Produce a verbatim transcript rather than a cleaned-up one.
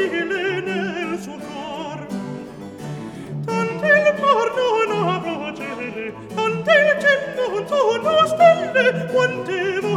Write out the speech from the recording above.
gentile nel suo cor. Tante il mar non avrò gene, tante il cielo non sono stelle, quante